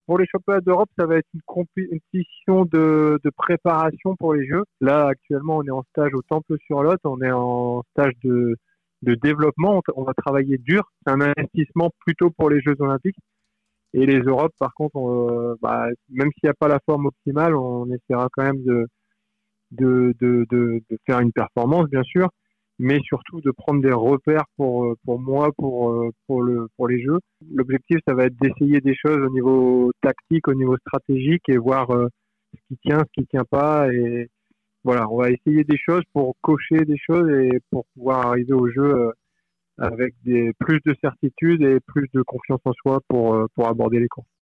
Pour les championnats d'Europe, ça va être une compétition de préparation pour les Jeux. Là, actuellement, on est en stage au Temple-sur-Lot, on est en stage de développement, on va travailler dur. C'est un investissement plutôt pour les Jeux Olympiques. Et les Europes, par contre, même s'il n'y a pas la forme optimale, on essaiera quand même de faire une performance, bien sûr, mais surtout de prendre des repères pour moi, pour les Jeux. L'objectif, ça va être d'essayer des choses au niveau tactique, au niveau stratégique et voir ce qui tient pas. Et voilà, on va essayer des choses pour cocher des choses et pour pouvoir arriver au jeu avec plus de certitude et plus de confiance en soi pour aborder les courses.